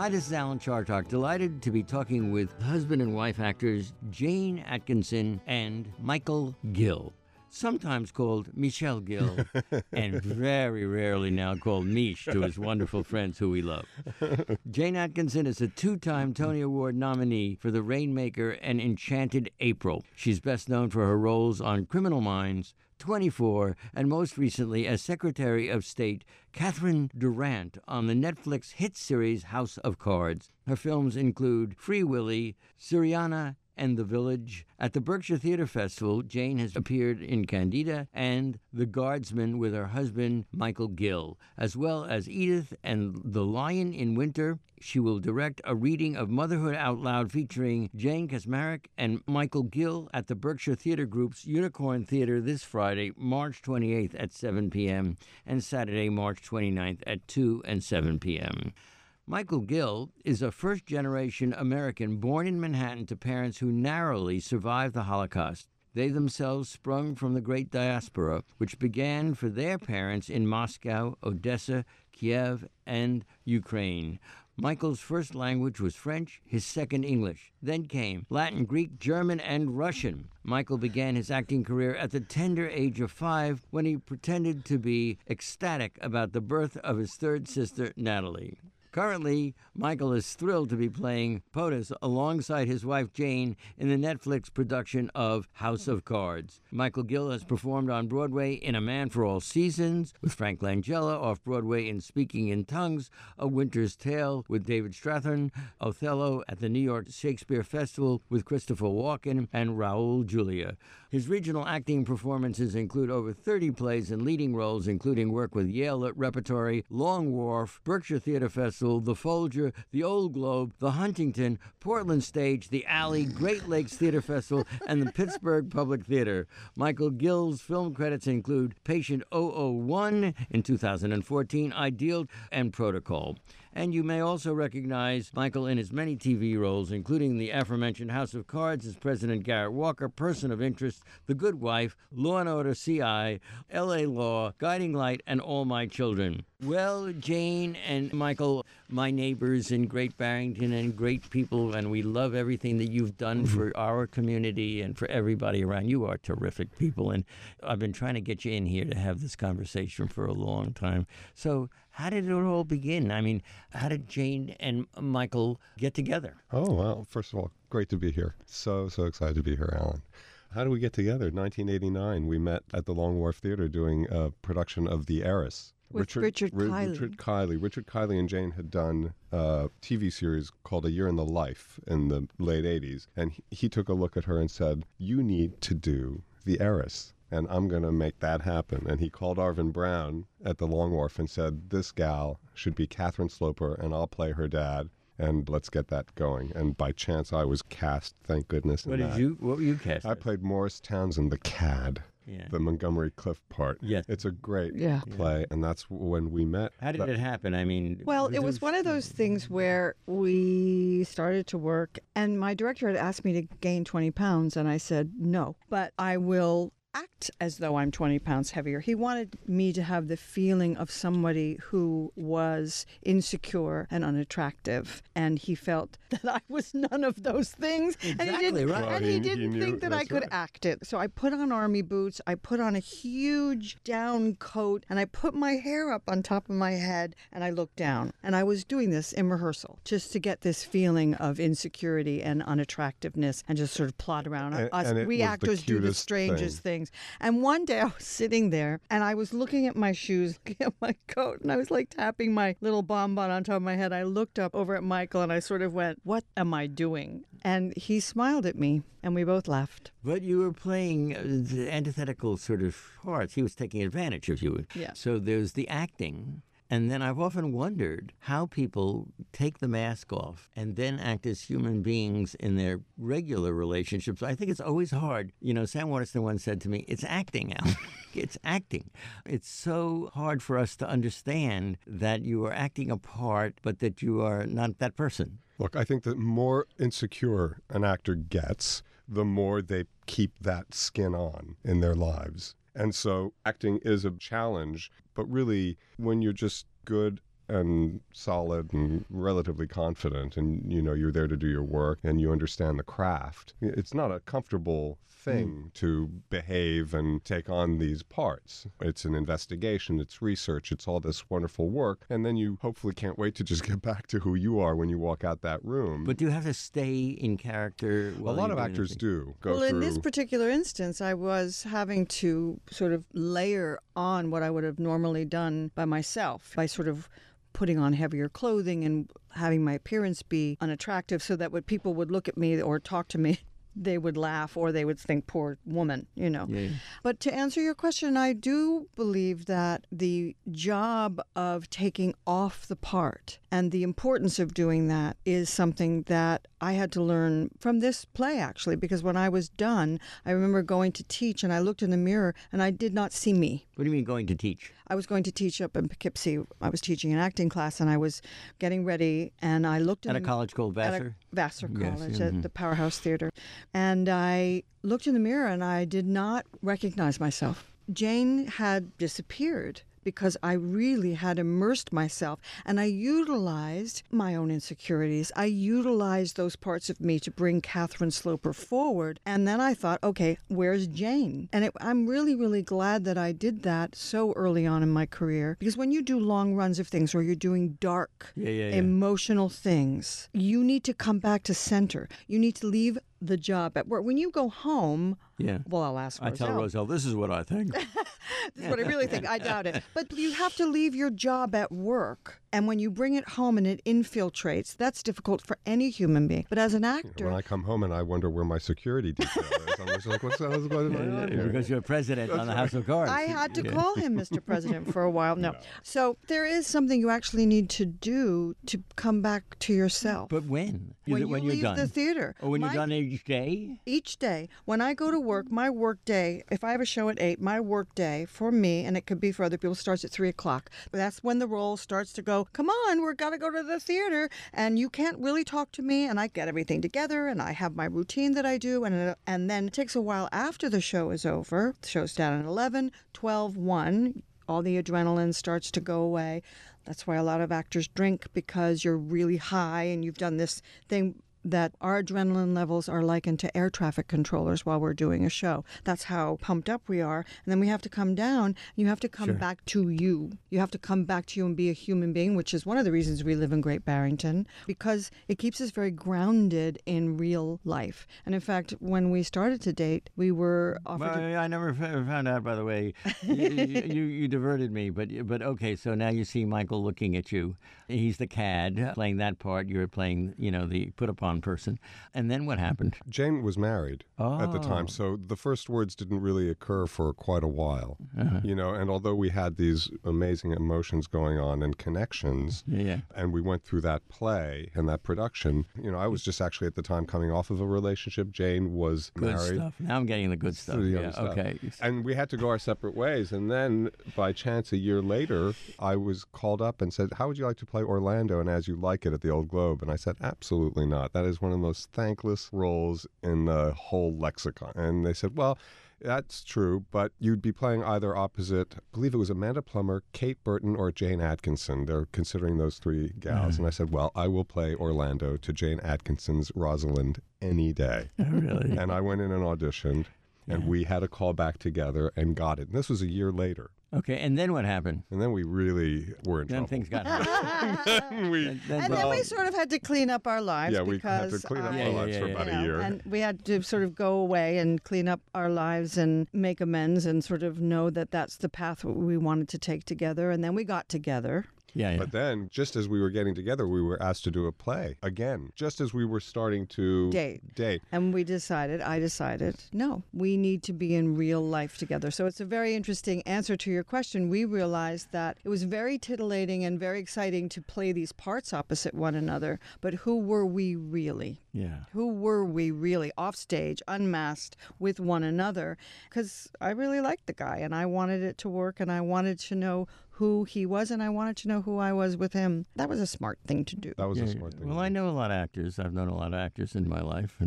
this is Alan Chartock, delighted to be talking with husband and wife actors Jane Atkinson and Michael Gill, sometimes called Michel Gill, and very rarely now called Mish to his wonderful friends who we love. Jane Atkinson is a two-time Tony Award nominee for The Rainmaker and Enchanted April. She's best known for her roles on Criminal Minds, 24, and most recently as Secretary of State Catherine Durant on the Netflix hit series House of Cards. Her films include Free Willy, Syriana, and The Village. At the Berkshire Theatre Festival, Jane has appeared in Candida and The Guardsman with her husband, Michael Gill, as well as Edith and The Lion in Winter. She will direct a reading of Motherhood Out Loud featuring Jane Kaczmarek and Michael Gill at the Berkshire Theatre Group's Unicorn Theatre this Friday, March 28th at 7 p.m. and Saturday, March 29th at 2 and 7 p.m. Michael Gill is a first-generation American born in Manhattan to parents who narrowly survived the Holocaust. They themselves sprung from the Great Diaspora, which began for their parents in Moscow, Odessa, Kiev, and Ukraine. Michael's first language was French, his second English. Then came Latin, Greek, German, and Russian. Michael began his acting career at the tender age of 5 when he pretended to be ecstatic about the birth of his third sister, Natalie. Currently, Michael is thrilled to be playing POTUS alongside his wife Jane in the Netflix production of House of Cards. Michael Gill has performed on Broadway in A Man for All Seasons with Frank Langella, off-Broadway in Speaking in Tongues, A Winter's Tale with David Strathairn, Othello at the New York Shakespeare Festival with Christopher Walken, and Raul Julia. His regional acting performances include over 30 plays and leading roles, including work with Yale Repertory, Long Wharf, Berkshire Theatre Festival, The Folger, the Old Globe, the Huntington, Portland Stage, the Alley, Great Lakes Theatre Festival, and the Pittsburgh Public Theater. Michael Gill's film credits include Patient 001 in 2014, Ideal, and Protocol. And you may also recognize Michael in his many TV roles, including the aforementioned House of Cards as President Garrett Walker, Person of Interest, The Good Wife, Law and Order CI, L.A. Law, Guiding Light, and All My Children. Well, Jane and Michael, my neighbors in Great Barrington and great people, and we love everything that you've done for our community and for everybody around. You are terrific people, and I've been trying to get you in here to have this conversation for a long time. So how did it all begin? I mean, how did Jane and Michael get together? Oh, well, first of all, great to be here. So excited to be here, Alan. How did we get together? 1989, we met at the Long Wharf Theater doing a production of The Heiress. With Richard Kiley. Richard Kiley and Jane had done a TV series called A Year in the Life in the late 80s. And he took a look at her and said, you need to do The Heiress, and I'm going to make that happen. And he called Arvin Brown at the Long Wharf and said, this gal should be Catherine Sloper, and I'll play her dad. And let's get that going. And by chance, I was cast, thank goodness. What were you cast? I played Morris Townsend, the cad. Yeah. The Montgomery Clift part. Yes. It's a great play, and that's when we met. How did it happen? I mean... Well, it was one of those things where we started to work, and my director had asked me to gain 20 pounds, and I said, no, but I will act as though I'm 20 pounds heavier. He wanted me to have the feeling of somebody who was insecure and unattractive, and he felt that I was none of those things. Exactly, right. And he didn't think that I could act it. So I put on army boots, I put on a huge down coat, and I put my hair up on top of my head, and I looked down. And I was doing this in rehearsal just to get this feeling of insecurity and unattractiveness and just sort of plod around. We actors do the strangest things. And one day I was sitting there and I was looking at my shoes, looking at my coat, and I was like tapping my little bonbon on top of my head. I looked up over at Michael and I sort of went, what am I doing? And he smiled at me and we both laughed. But you were playing the antithetical sort of parts. He was taking advantage of you. Yeah. So there's the acting. And then I've often wondered how people take the mask off and then act as human beings in their regular relationships. I think it's always hard. You know, Sam Waterston once said to me, it's acting, Al. It's acting. It's so hard for us to understand that you are acting a part, but that you are not that person. Look, I think the more insecure an actor gets, the more they keep that skin on in their lives. And so acting is a challenge, but really when you're just good and solid and relatively confident, and you're there to do your work and you understand the craft. It's not a comfortable thing to behave and take on these parts. It's an investigation, it's research, it's all this wonderful work, and then you hopefully can't wait to just get back to who you are when you walk out that room. But do you have to stay in character? A lot of actors do go Well, through. in this particular instance, I was having to sort of layer on what I would have normally done by myself, by sort of putting on heavier clothing and having my appearance be unattractive so that when people would look at me or talk to me, they would laugh or they would think, poor woman, Yeah. But to answer your question, I do believe that the job of taking off the part and the importance of doing that is something that I had to learn from this play, actually, because when I was done, I remember going to teach and I looked in the mirror and I did not see me. What do you mean going to teach? I was going to teach up in Poughkeepsie. I was teaching an acting class and I was getting ready and I looked in At a college called Vassar? Vassar Yes, College at the Powerhouse Theater. And I looked in the mirror and I did not recognize myself. Jane had disappeared because I really had immersed myself and I utilized my own insecurities. I utilized those parts of me to bring Catherine Sloper forward. And then I thought, okay, where's Jane? And I'm really, really glad that I did that so early on in my career, because when you do long runs of things or you're doing dark, emotional things, you need to come back to center. You need to leave the job at work. When you go home, well, I'll ask Roselle. I tell Roselle, this is what I think. This is what I really think. I doubt it. But you have to leave your job at work. And when you bring it home and it infiltrates, that's difficult for any human being. But as an actor... When I come home and I wonder where my security detail is, I'm just like, what's going on here? Because you're president on the House of Cards. I had to call him Mr. President for a while. No. So there is something you actually need to do to come back to yourself. But when? When you're leave done? the theater. Or when you're done each day? Each day. When I go to work, my work day, if I have a show at 8, my work day for me, and it could be for other people, starts at 3 o'clock. That's when the role starts to go, come on, we're got to go to the theater, and you can't really talk to me, and I get everything together, and I have my routine that I do, and then it takes a while after the show is over. The show's down at 11, 12, 1. All the adrenaline starts to go away. That's why a lot of actors drink, because you're really high and you've done this thing that our adrenaline levels are likened to air traffic controllers while we're doing a show. That's how pumped up we are. And then we have to come down, and you have to come back to you. You have to come back to you and be a human being, which is one of the reasons we live in Great Barrington, because it keeps us very grounded in real life. And in fact, when we started to date, we were offered... Well, I never found out, by the way. You diverted me, but okay, so now you see Michael looking at you. He's the cad, playing that part. You're playing, the put-upon person. And then what happened? Jane was married at the time, so the first words didn't really occur for quite a while. And although we had these amazing emotions going on and connections, and we went through that play and that production, I was just actually at the time coming off of a relationship. Jane was good married. Stuff. Now I'm getting the good stuff. Okay. And we had to go our separate ways. And then by chance, a year later, I was called up and said, how would you like to play Orlando and As You Like It at the Old Globe? And I said, absolutely not. That is one of the most thankless roles in the whole lexicon. And they said, well, that's true, but you'd be playing either opposite, I believe it was Amanda Plummer, Kate Burton, or Jane Atkinson. They're considering those three gals. And I said, well, I will play Orlando to Jane Atkinson's Rosalind any day. Oh, really? And I went in and auditioned, and we had a call back together and got it. And this was a year later. Okay, and then what happened? And then we really were in trouble. Then things got hard. and then we sort of had to clean up our lives. Yeah, we because, had to clean up our lives for about a year. And we had to sort of go away and clean up our lives and make amends and sort of know that that's the path we wanted to take together. And then we got together. Yeah. But then, just as we were getting together, we were asked to do a play again, just as we were starting to date. And I decided, no, we need to be in real life together. So it's a very interesting answer to your question. We realized that it was very titillating and very exciting to play these parts opposite one another. But who were we really? Yeah. Who were we really off stage, unmasked with one another? Because I really liked the guy and I wanted it to work and I wanted to know who he was, and I wanted to know who I was with him. That was a smart thing to do. That was a smart thing. Well, I know a lot of actors. I've known a lot of actors in my life, and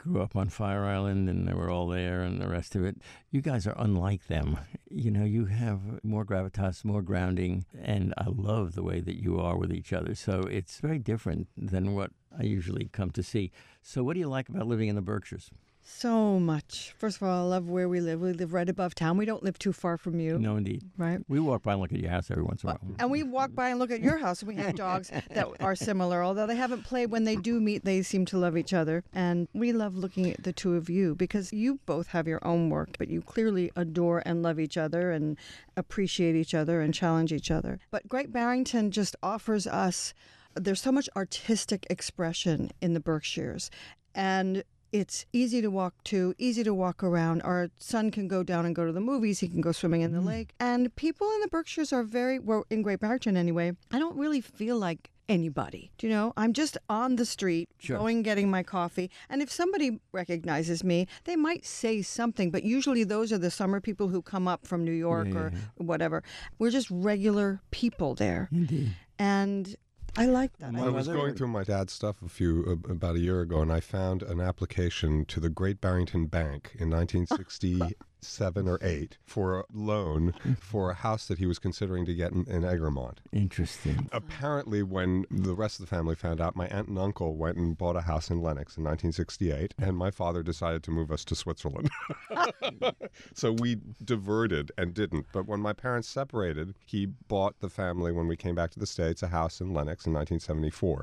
grew up on Fire Island and they were all there and the rest of it. You guys are unlike them. You know, you have more gravitas, more grounding, and I love the way that you are with each other. So it's very different than what I usually come to see. So what do you like about living in the Berkshires? So much. First of all, I love where we live. We live right above town. We don't live too far from you. No, indeed. Right. We walk by and look at your house every once in a while. And we walk by and look at your house. And we have dogs that are similar. Although they haven't played, when they do meet, they seem to love each other. And we love looking at the two of you because you both have your own work, but you clearly adore and love each other and appreciate each other and challenge each other. But Great Barrington just offers us, there's so much artistic expression in the Berkshires. And it's easy to walk to, easy to walk around. Our son can go down and go to the movies. He can go swimming in the lake. And people in the Berkshires are well, in Great Barrington anyway, I don't really feel like anybody. Do you know? I'm just on the street, going, getting my coffee. And if somebody recognizes me, they might say something. But usually those are the summer people who come up from New York or whatever. We're just regular people there. Indeed. And I like that. I was going through my dad's stuff about a year ago, and I found an application to the Great Barrington Bank in 1967 or 8 for a loan for a house that he was considering to get in Egremont. Interesting. Apparently, when the rest of the family found out, my aunt and uncle went and bought a house in Lenox in 1968, and my father decided to move us to Switzerland. So we diverted and didn't. But when my parents separated, he bought the family, when we came back to the States, a house in Lenox in 1974.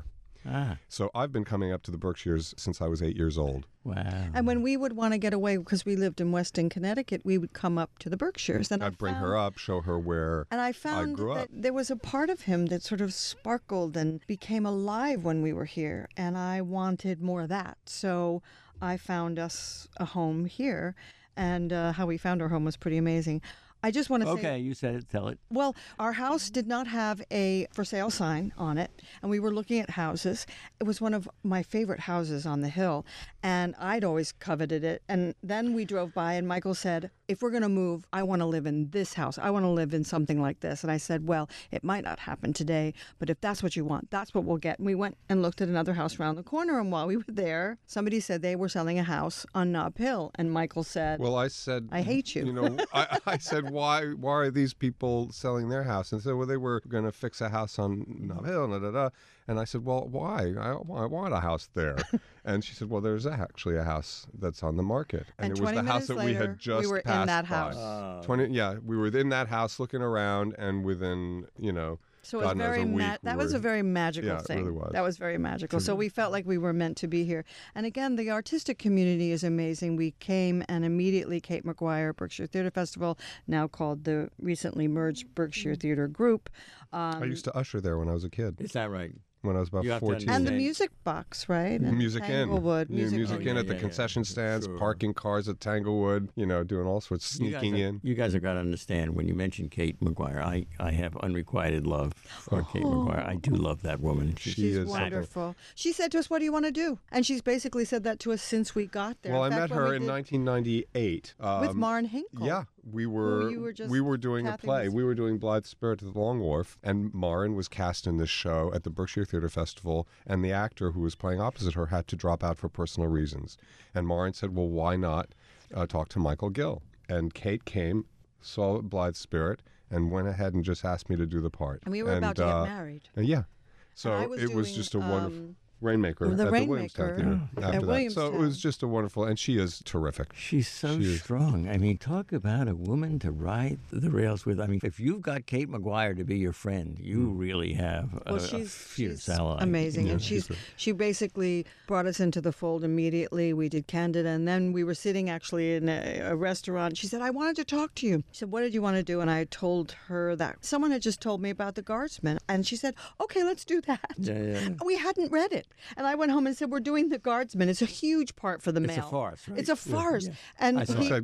So I've been coming up to the Berkshires since I was 8 years old. Wow. And when we would want to get away, because we lived in Weston, Connecticut, we would come up to the Berkshires. And I'd bring her up, show her where I found grew that up. there was a part of him that sort of sparkled and became alive when we were here. And I wanted more of that. So I found us a home here. And how we found our home was pretty amazing. I just want to say... Okay, you said it. Tell it. Well, our house did not have a for sale sign on it, and we were looking at houses. It was one of my favorite houses on the hill, and I'd always coveted it. And then we drove by, and Michael said, if we're going to move, I want to live in this house. I want to live in something like this. And I said, well, it might not happen today, but if that's what you want, that's what we'll get. And we went and looked at another house around the corner, and while we were there, somebody said they were selling a house on Nob Hill, and Michael said, well, I said, I hate you. You know, I said, why are these people selling their house? And so, well, they were going to fix a house on Nob Hill, and I said, well, why? I want a house there. And she said, well, there's actually a house that's on the market. And it was the house that we had just we were passed in that by. house. We were in that house looking around, and within, So it was God knows, a week, that was a very magical thing. It really was. That was very magical. So we felt like we were meant to be here. And again, the artistic community is amazing. We came and immediately Kate McGuire, Berkshire Theatre Festival, now called the recently merged Berkshire Theatre Group. I used to usher there when I was a kid. Is that right? When I was about 14. And the Music Box, right? And Music Tanglewood. Inn. Music Inn at the concession stands, parking cars at Tanglewood, doing all sorts, sneaking in. You guys have got to understand, when you mention Kate McGuire, I have unrequited love for Kate McGuire. I do love that woman. She's wonderful. She said to us, what do you want to do? And she's basically said that to us since we got there. Well, I met her in 1998. With Maren Hinkle. Yeah. We were doing a play. We were doing Blythe Spirit at the Long Wharf, and Maren was cast in this show at the Berkshire Theatre Festival, and the actor who was playing opposite her had to drop out for personal reasons. And Maren said, well, why not talk to Michael Gill? And Kate came, saw Blythe Spirit, and went ahead and just asked me to do the part. And we were about to get married. Yeah. So it was just a wonderful... Rainmaker at the Williamstown Theater after that. So it was just a wonderful, and she is terrific. She's so strong. I mean, talk about a woman to ride the rails with. I mean, if you've got Kate McGuire to be your friend, you really have a fierce ally. Amazing. And she basically brought us into the fold immediately. We did Candida, and then we were sitting actually in a restaurant. She said, I wanted to talk to you. She said, what did you want to do? And I told her that someone had just told me about the Guardsmen. And she said, okay, let's do that. Yeah. We hadn't read it. And I went home and said, we're doing the Guardsmen. It's a huge part for the male. It's a farce, right? It's a farce. Yeah. And I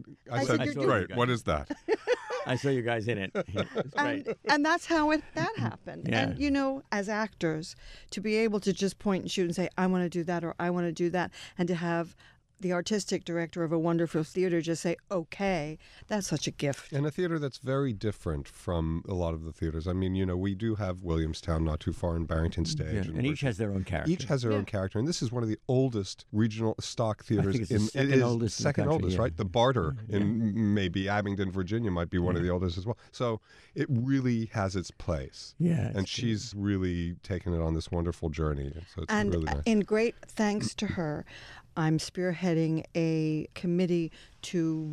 said, great, what is that? I saw you guys in it. It's great. And that's how that happened. Yeah. And, as actors, to be able to just point and shoot and say, I want to do that or I want to do that, and to have the artistic director of a wonderful theater just say, okay, that's such a gift. And a theater that's very different from a lot of the theaters. I mean, we do have Williamstown not too far in Barrington Stage. And each has their own character. Each has their own character. And this is one of the oldest regional stock theaters. I think it's the second oldest, right? The Barter in maybe Abingdon, Virginia might be one of the oldest as well. So it really has its place. Yeah. And she's really taken it on this wonderful journey. So it's And really nice. in great thanks to her, I'm spearheading a committee to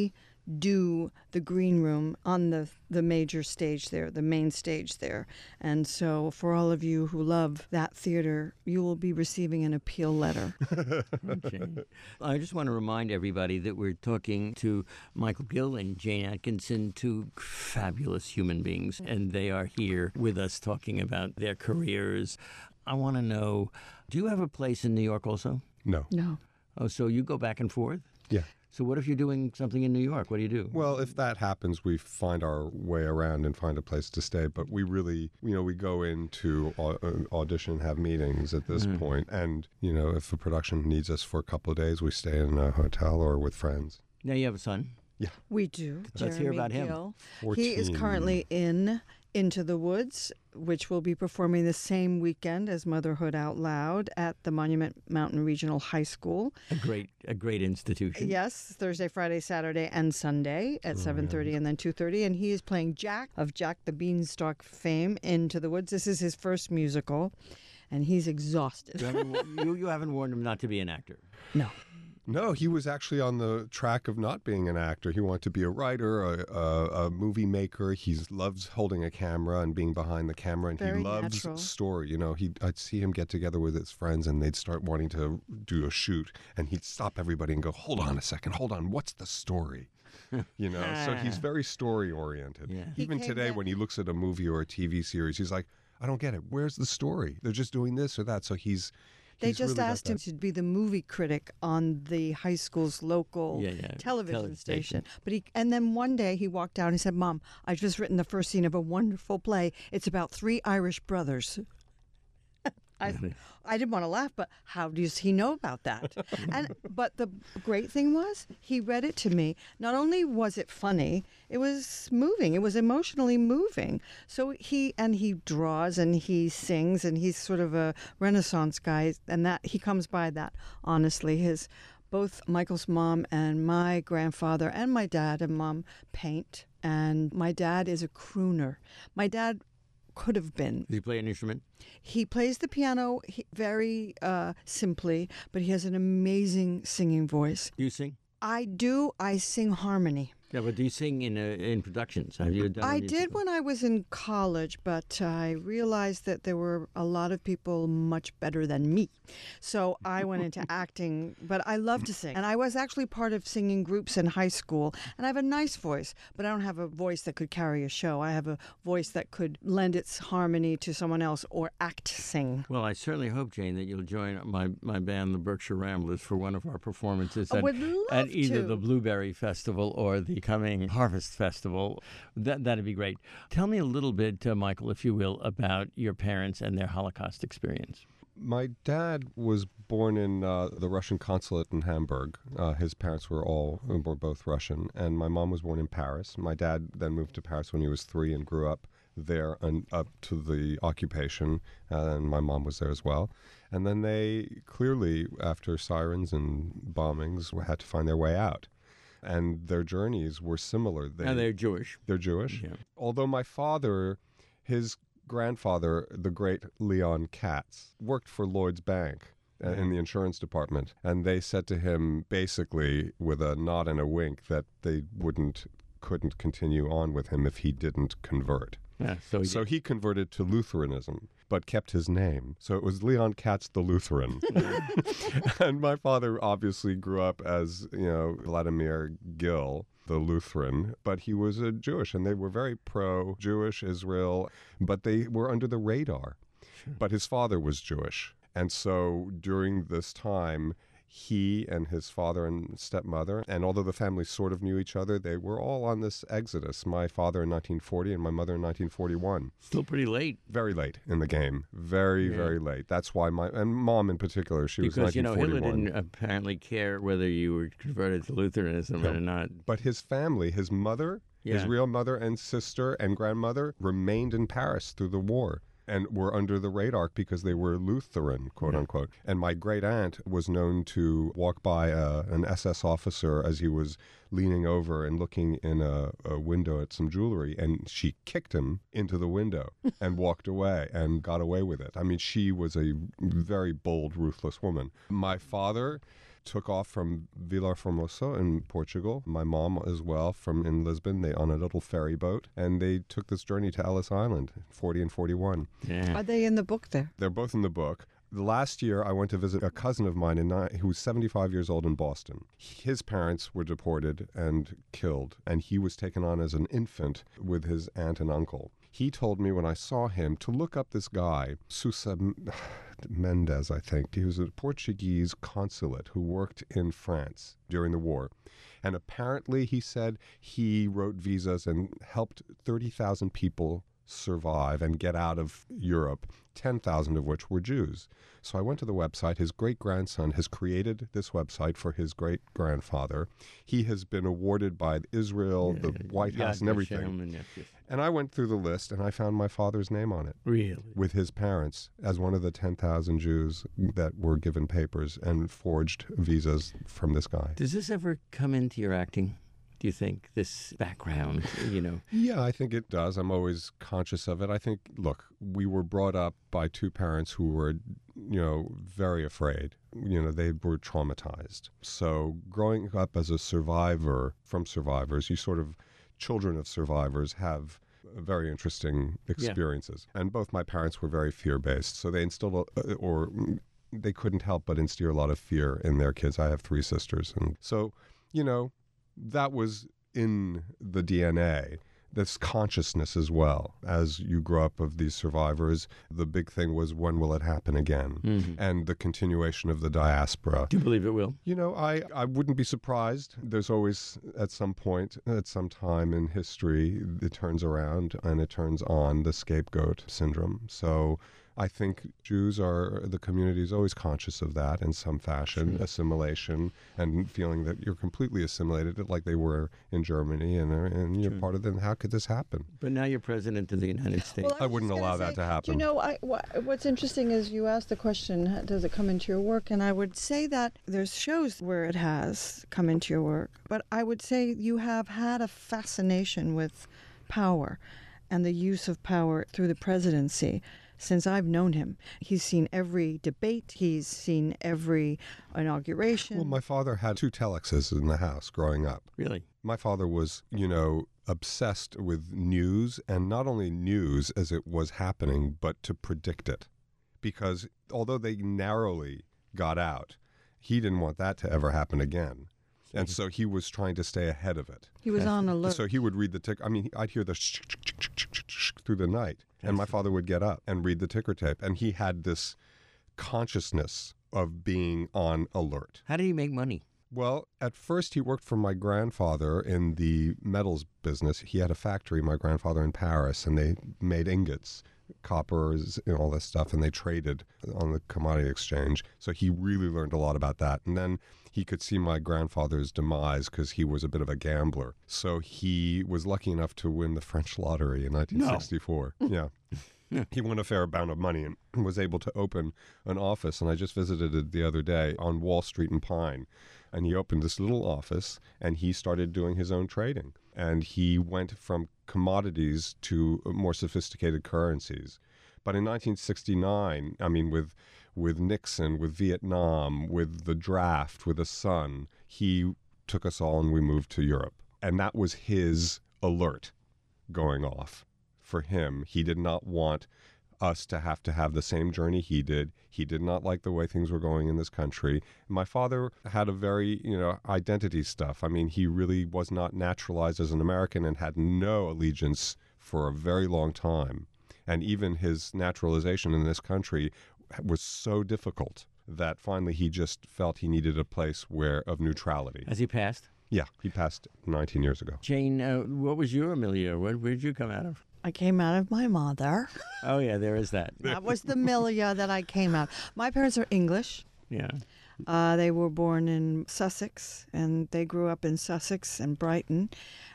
redo the green room on the major stage there, the main stage there. And so for all of you who love that theater, you will be receiving an appeal letter. Okay. I just want to remind everybody that we're talking to Michael Gill and Jane Atkinson, two fabulous human beings, and they are here with us talking about their careers. I want to know, do you have a place in New York also? No. No. Oh, so you go back and forth? Yeah. So what if you're doing something in New York? What do you do? Well, if that happens, we find our way around and find a place to stay. But we really, we go into audition, have meetings at this point. And, if a production needs us for a couple of days, we stay in a hotel or with friends. Now you have a son. Yeah. We do. Let's hear about him. Gill. 14. He is currently in Into the Woods, which will be performing the same weekend as Motherhood Out Loud at the Monument Mountain Regional High School. A great institution. Yes, Thursday, Friday, Saturday, and Sunday at 7:30 and then 2:30. And he is playing Jack of Jack the Beanstalk fame, Into the Woods. This is his first musical, and he's exhausted. You haven't warned him not to be an actor. No. No, he was actually on the track of not being an actor. He wanted to be a writer, a movie maker. He loves holding a camera and being behind the camera, and Very he loves natural. story. I'd see him get together with his friends, and they'd start wanting to do a shoot, and he'd stop everybody and go, "Hold on a second, hold on. What's the story?" So he's very story oriented. Yeah. Even He today, came when he looks at a movie or a TV series, he's like, "I don't get it. Where's the story? They're just doing this or that." So They he's just really got asked him that. to be the movie critic on the high school's local television television station. station. And then one day he walked out and he said, "Mom, I've just written the first scene of a wonderful play. It's about 3 Irish brothers." I didn't want to laugh, but how does he know about that? But the great thing was, he read it to me. Not only was it funny, it was moving. It was emotionally moving. So he draws and he sings, and he's sort of a Renaissance guy, and that he comes by that honestly. Both Michael's mom and my grandfather and my dad and mom paint, and my dad is a crooner. My dad could have been. Does he play an instrument? He plays the piano very simply, but he has an amazing singing voice. Do you sing? I do. I sing harmony. Yeah, but do you sing in productions? Have you done? I any- did when I was in college, but I realized that there were a lot of people much better than me. So I went into acting, but I love to sing. And I was actually part of singing groups in high school, and I have a nice voice, but I don't have a voice that could carry a show. I have a voice that could lend its harmony to someone else or act sing. Well, I certainly hope, Jane, that you'll join my band, the Berkshire Ramblers, for one of our performances I would love at either to. the Blueberry Festival or the coming Harvest Festival. That'd be great. Tell me a little bit, Michael, if you will, about your parents and their Holocaust experience. My dad was born in the Russian consulate in Hamburg. His parents were both Russian, and my mom was born in Paris. My dad then moved to Paris when he was 3 and grew up there and up to the occupation, and my mom was there as well. And then they clearly, after sirens and bombings, had to find their way out. And their journeys were similar. They're Jewish. They're Jewish. Yeah. Although my father, his grandfather, the great Leon Katz, worked for Lloyd's Bank in the insurance department. And they said to him, basically, with a nod and a wink, that they couldn't continue on with him if he didn't convert. Yeah, So he converted to Lutheranism, but kept his name. So it was Leon Katz the Lutheran. And my father obviously grew up as, Vladimir Gill, the Lutheran, but he was a Jewish, and they were very pro-Jewish Israel, but they were under the radar. Sure. But his father was Jewish. And so during this time, he and his father and stepmother, and although the families sort of knew each other, they were all on this exodus. My father in 1940 and my mother in 1941. Still pretty late. Very late in the game. Very late. That's why and Mom in particular, she was 1941. Hitler didn't apparently care whether you were converted to Lutheranism or not. But his family, his mother, his real mother and sister and grandmother remained in Paris through the war and were under the radar because they were Lutheran, quote unquote. And my great aunt was known to walk by an SS officer as he was leaning over and looking in a window at some jewelry, and she kicked him into the window and walked away and got away with it. I mean, she was a very bold, ruthless woman. My father took off from Vilar Formoso in Portugal. My mom as well from in Lisbon. They on a little ferry boat, and they took this journey to Ellis Island, 40 and 41. Yeah. Are they in the book there? They're both in the book. The last year, I went to visit a cousin of mine who was 75 years old in Boston. His parents were deported and killed, and he was taken on as an infant with his aunt and uncle. He told me when I saw him to look up this guy, Sousa Mendes, I think. He was a Portuguese consulate who worked in France during the war. And apparently, he said, he wrote visas and helped 30,000 people survive and get out of Europe, 10,000 of which were Jews. So I went to the website. His great-grandson has created this website for his great-grandfather. He has been awarded by Israel, the White House, and everything. And I went through the list, and I found my father's name on it. Really? With his parents as one of the 10,000 Jews that were given papers and forged visas from this guy. Does this ever come into your acting? Do you think, this background, Yeah, I think it does. I'm always conscious of it. I think, look, we were brought up by two parents who were, very afraid. They were traumatized. So growing up as a survivor from survivors, children of survivors have very interesting experiences. And both my parents were very fear-based. So they instilled, they couldn't help but instill a lot of fear in their kids. I have 3 sisters. And so, that was in the DNA, this consciousness as well. As you grow up of these survivors, the big thing was, when will it happen again? Mm-hmm. And the continuation of the diaspora. Do you believe it will? I wouldn't be surprised. There's always, at some point, at some time in history, it turns around and it turns on, the scapegoat syndrome. So I think the community is always conscious of that in some fashion, assimilation, and feeling that you're completely assimilated, like they were in Germany, and you're part of them. How could this happen? But now you're president of the United States. Well, I wouldn't allow that to happen. What's interesting is you asked the question, does it come into your work? And I would say that there's shows where it has come into your work. But I would say you have had a fascination with power and the use of power through the presidency. Since I've known him, he's seen every debate, he's seen every inauguration. Well, my father had 2 telexes in the house growing up. Really? My father was, obsessed with news, and not only news as it was happening, but to predict it. Because although they narrowly got out, he didn't want that to ever happen again. And so he was trying to stay ahead of it. He was on alert. So he would read the ticker. I mean, I'd hear the through the night. And my father would get up and read the ticker tape. And he had this consciousness of being on alert. How did he make money? Well, at first he worked for my grandfather in the metals business. He had a factory, my grandfather, in Paris, and they made ingots, coppers, all this stuff, and they traded on the commodity exchange. So he really learned a lot about that. And then he could see my grandfather's demise because he was a bit of a gambler. So he was lucky enough to win the French lottery in 1964. No. Yeah. He won a fair amount of money and was able to open an office. And I just visited it the other day on Wall Street in Pine. And he opened this little office, and he started doing his own trading. And he went from commodities to more sophisticated currencies. But in 1969, I mean, with Nixon, with Vietnam, with the draft, with the sun, he took us all and we moved to Europe. And that was his alert going off for him. He did not want us to have the same journey he did. He did not like the way things were going in this country. My father had a very, identity stuff. I mean, he really was not naturalized as an American and had no allegiance for a very long time. And even his naturalization in this country was so difficult that finally he just felt he needed a place of neutrality. Has he passed? Yeah, he passed 19 years ago. Jane, what was your milieu? Where did you come out of? I came out of my mother. Oh, yeah, there is that. That was the milieu that I came out. My parents are English. Yeah. They were born in Sussex, and they grew up in Sussex and Brighton,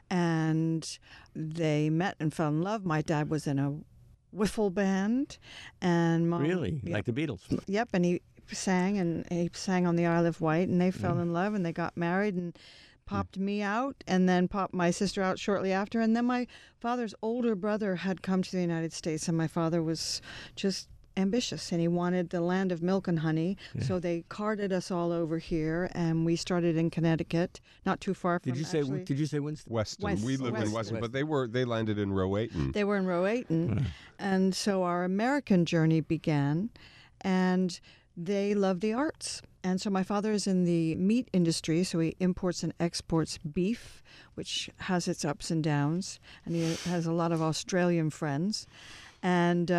and they met and fell in love. My dad was in a wiffle band, and Mom... Really? Yep. Like the Beatles? Yep, and he sang on the Isle of Wight, and they fell in love, and they got married, and popped me out, and then popped my sister out shortly after. And then my father's older brother had come to the United States, and my father was just ambitious, and he wanted the land of milk and honey. Yeah. So they carted us all over here, and we started in Connecticut, not too far from. Did you say Winston? Weston. We lived in Weston, but they landed in Rowayton. They were in Rowayton, and so our American journey began, and they love the arts. And so my father is in the meat industry, so he imports and exports beef, which has its ups and downs, and he has a lot of Australian friends. And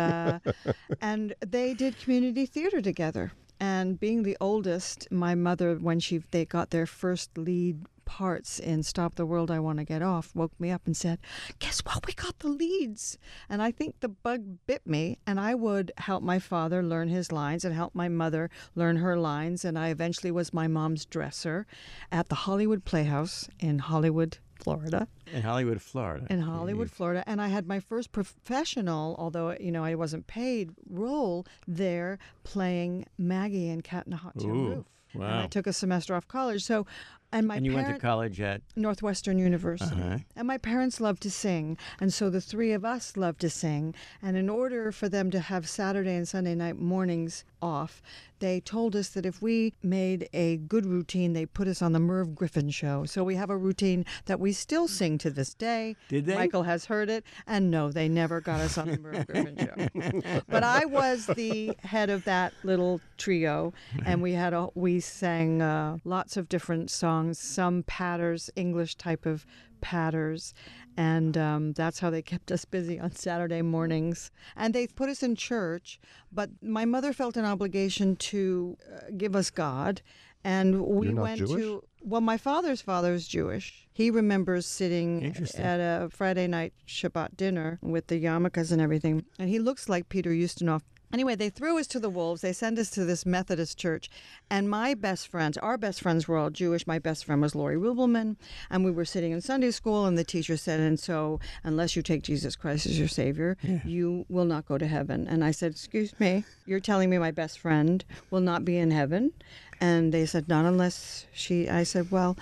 and they did community theater together. And being the oldest, my mother, when they got their first lead parts in Stop the World, I Want to Get Off, woke me up and said, guess what? We got the leads. And I think the bug bit me, and I would help my father learn his lines and help my mother learn her lines. And I eventually was my mom's dresser at the Hollywood Playhouse in Hollywood, Florida. In Hollywood, Florida. In Hollywood, Florida. And I had my first professional, although, I wasn't paid, role there playing Maggie in Cat in a Hot Tin Roof. Wow. And I took a semester off college. So, and you went to college at? Northwestern University. And my parents loved to sing. And so the three of us loved to sing. And in order for them to have Saturday and Sunday night mornings off, they told us that if we made a good routine, they put us on the Merv Griffin show. So we have a routine that we still sing to this day. Did they? Michael has heard it. And no, they never got us on the Merv Griffin show. But I was the head of that little trio. And we sang lots of different songs, some patters, English type of patters. And that's how they kept us busy on Saturday mornings. And they put us in church, but my mother felt an obligation to give us God. And we You're not went Jewish? to, well, my father's father is Jewish. He remembers sitting at a Friday night Shabbat dinner with the yarmulkes and everything. And he looks like Peter Ustinov. Anyway, they threw us to the wolves. They sent us to this Methodist church. And our best friends were all Jewish. My best friend was Lori Rubelman. And we were sitting in Sunday school, and the teacher said, and so unless you take Jesus Christ as your Savior, you will not go to heaven. And I said, excuse me, you're telling me my best friend will not be in heaven? And they said, not unless I said, well,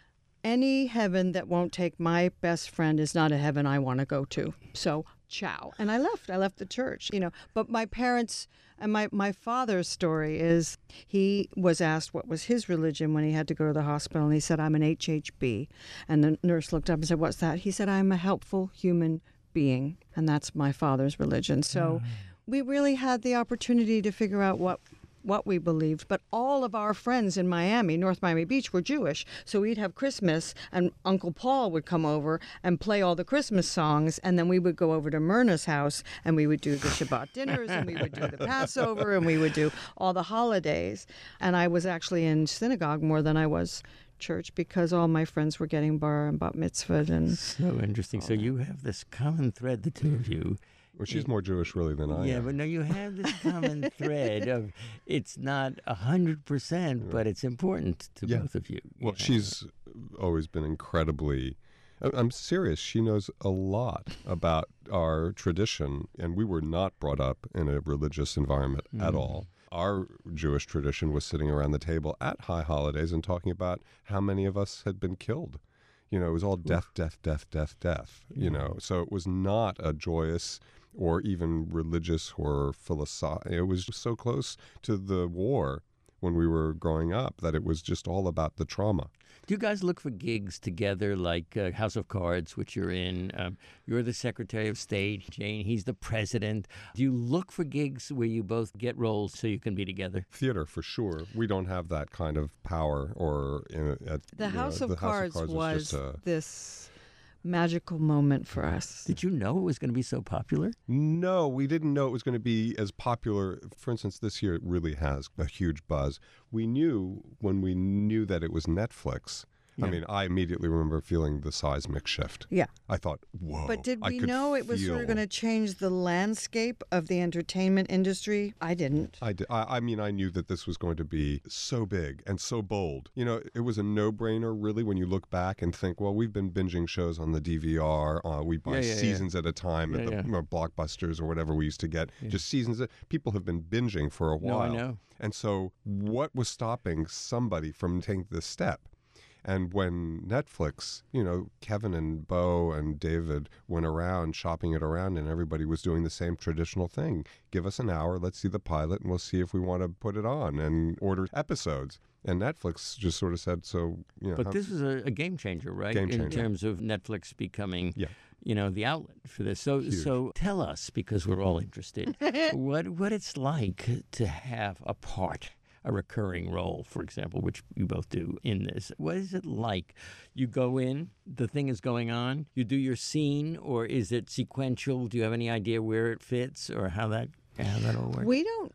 any heaven that won't take my best friend is not a heaven I want to go to. So ciao. And I left the church, But my parents and my father's story is he was asked what was his religion when he had to go to the hospital. And he said, I'm an HHB. And the nurse looked up and said, what's that? He said, I'm a helpful human being. And that's my father's religion. So we really had the opportunity to figure out what we believed, but all of our friends in North Miami Beach, were Jewish. So we'd have Christmas, and Uncle Paul would come over and play all the Christmas songs, and then we would go over to Myrna's house, and we would do the Shabbat dinners, and we would do the Passover, and we would do all the holidays. And I was actually in synagogue more than I was church because all my friends were getting bar and bat mitzvah. And so interesting. So you have this common thread, the two of you. Well, she's more Jewish, really, than I am. Yeah, but no, you have this common thread of it's not 100%, but it's important to both of you. Well, she's always been incredibly... I'm serious. She knows a lot about our tradition, and we were not brought up in a religious environment at all. Our Jewish tradition was sitting around the table at high holidays and talking about how many of us had been killed. It was all death, death, death, death, death, So it was not a joyous or even religious or philosophical. It was so close to the war when we were growing up that it was just all about the trauma. Do you guys look for gigs together like House of Cards, which you're in? You're the Secretary of State, Jane. He's the president. Do you look for gigs where you both get roles so you can be together? Theater, for sure. We don't have that kind of power. The House of Cards was this magical moment for us. Did you know it was going to be so popular? No, we didn't know it was going to be as popular. For instance, this year it really has a huge buzz. We knew when we knew that it was Netflix. I Yeah. mean, I immediately remember feeling the seismic shift. Yeah. I thought, whoa. But did I we could know it was sort of feel- going to change the landscape of the entertainment industry? I didn't. I did. I mean, I knew that this was going to be so big and so bold. You know, it was a no-brainer, really, when you look back and think, well, we've been binging shows on the DVR. We buy Yeah. seasons at a time at Yeah, the Blockbusters or whatever we used to get. Just seasons. People have been binging for a No, while. I know. And so what was stopping somebody from taking this step? And when Netflix, you know, Kevin and Bo and David went around shopping it around and everybody was doing the same traditional thing. Give us an hour, let's see the pilot, and we'll see if we want to put it on and order episodes. And Netflix just sort of said, so, you know. But this is a game changer, right? Game In changer. terms of Netflix becoming, Yeah. you know, the outlet for this. So tell us, because we're all interested, what it's like to have a recurring role, for example, which you both do in this. What is it like? You go in, the thing is going on, you do your scene, or is it sequential? Do you have any idea where it fits or how that all works? We don't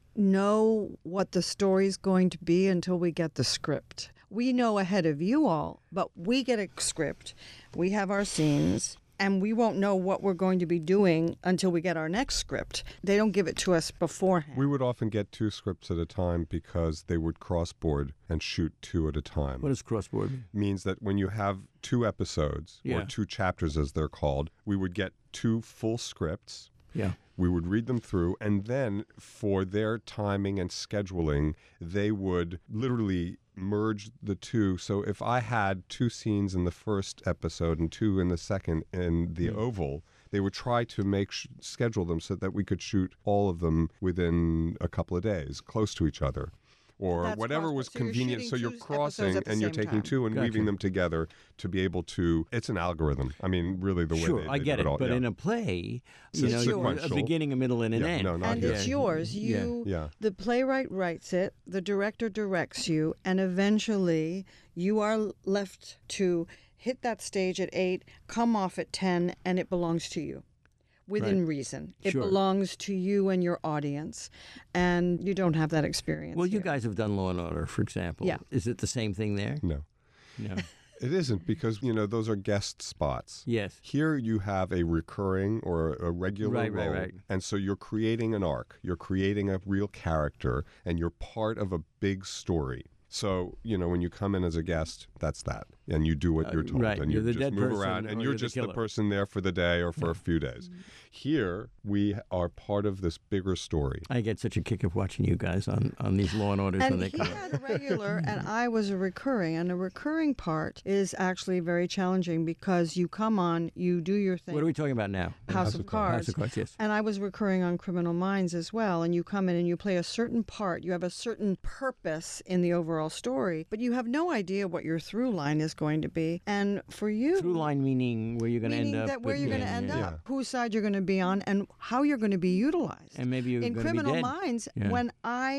know what the story's going to be until we get the script. We know ahead of you all, but we get a script. We have our scenes. And we won't know what we're going to be doing until we get our next script. They don't give it to us beforehand. We would often get 2 scripts at a time because they would crossboard and shoot 2 at a time. What does crossboard mean? Means that when you have 2 episodes, Yeah. or 2 chapters as they're called, we would get 2 full scripts. Yeah. We would read them through, and then for their timing and scheduling, they would literally merge the 2. So if I had 2 scenes in the first episode and 2 in the second in the Oval, they would try to schedule them so that we could shoot all of them within a couple of days, close to each other. Or That's whatever possible. was So you're convenient. shooting So you're 2 episodes crossing at the and you're same taking time. 2 and Gotcha. weaving them together to be able to. It's an algorithm. I mean, really, the way Sure, they I get do it. all. But yeah. in a play, It's you know, sequential. a beginning, a middle, and an Yeah, end. no, not And here. it's yours. Yeah. The playwright writes it, the director directs you, and eventually you are left to hit that stage at 8, come off at 10, and it belongs to you. Within reason. It Sure. belongs to you and your audience, and you don't have that experience. Well, you here. guys have done Law and Order, for example. Yeah. Is it the same thing there? No. No. It isn't because, you know, those are guest spots. Yes. Here you have a recurring or a regular Right, role. right. And so you're creating an arc. You're creating a real character and you're part of a big story. So, you know, when you come in as a guest, that's that. And you do what you're told. right. And You're you the just dead move person around. or And you're you're the just the killer. person there for the day or for a few days. Here, we are part of this bigger story. I get such a kick of watching you guys on these Law and Orders when And they he come out. had a regular, and I was a recurring. And a recurring part is actually very challenging because you come on, you do your thing. What are we talking about now? House of Cards. House of Cards, yes. And I was recurring on Criminal Minds as well. And you come in and you play a certain part. You have a certain purpose in the overall story, but you have no idea what your through line is going to be. And for you, Through line meaning where you're going to end meaning up. that where but you're going to yeah, end yeah. up, whose side you're going to be on, and how you're going to be utilized. And maybe you're in going to be Criminal dead. Minds, Yeah. when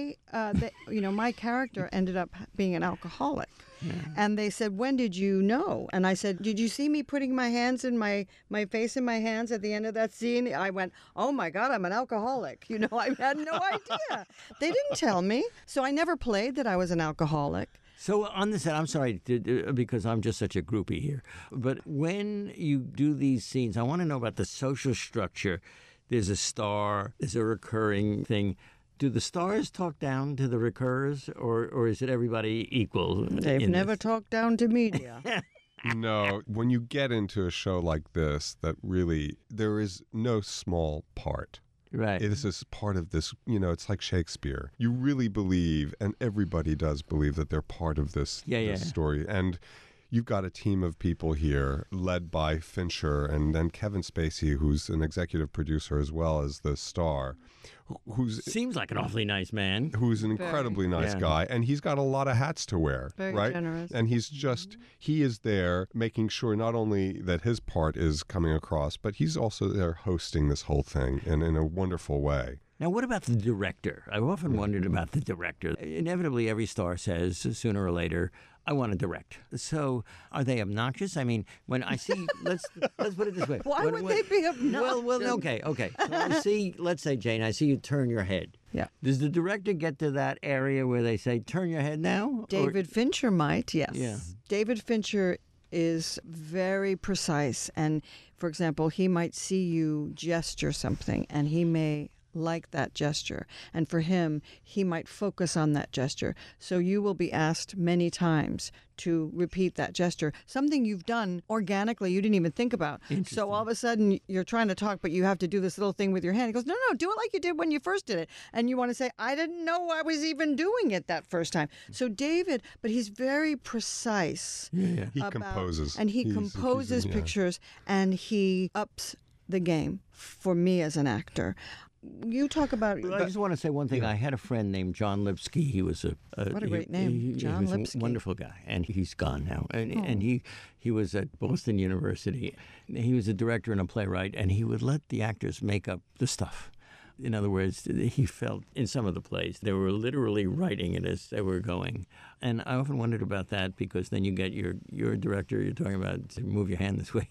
my character ended up being an alcoholic. And they said, when did you know? And I said, did you see me putting my hands in my face in my hands at the end of that scene? I went, oh my God, I'm an alcoholic. You know, I had no idea. They didn't tell me. So I never played that I was an alcoholic. So on the set, I'm sorry because I'm just such a groupie here, but when you do these scenes, I want to know about the social structure. There's a star, there's a recurring thing. Do the stars talk down to the recurs, or is it everybody equal? They've never talked down to media. No, when you get into a show like this, that really, there is no small part. Right. This is part of this, you know, it's like Shakespeare. You really believe, and everybody does believe that they're part of this, this story. And you've got a team of people here led by Fincher and then Kevin Spacey, who's an executive producer as well as the star, Seems like an awfully nice man. who's an incredibly nice guy, and he's got a lot of hats to wear, Very right? generous. And he's just, he is there making sure not only that his part is coming across, but he's also there hosting this whole thing in a wonderful way. Now, what about the director? I've often wondered about the director. Inevitably, every star says, sooner or later, I want to direct. So are they obnoxious? I mean, when I see, let's put it this way. Why would they be obnoxious? Well, okay. So I see, let's say, Jane, I see you turn your head. Yeah. Does the director get to that area where they say, turn your head now? David Fincher might, yes. Yeah. David Fincher is very precise. And, for example, he might see you gesture something, and he may like that gesture. And for him, he might focus on that gesture. So you will be asked many times to repeat that gesture, something you've done organically you didn't even think about. So all of a sudden you're trying to talk, but you have to do this little thing with your hand. He goes, no, do it like you did when you first did it. And you want to say, I didn't know I was even doing it that first time. So David, but he's very precise. Yeah. He composes. And he composes pictures, and he ups the game for me as an actor. You talk about. I just want to say one thing. I had a friend named John Lipsky. He was what a great name, John he was Lipsky. a wonderful guy, and he's gone now. And he was at Boston University. He was a director and a playwright, and he would let the actors make up the stuff. In other words, he felt in some of the plays they were literally writing it as they were going. And I often wondered about that, because then you get your director. You're talking about to move your hand this way.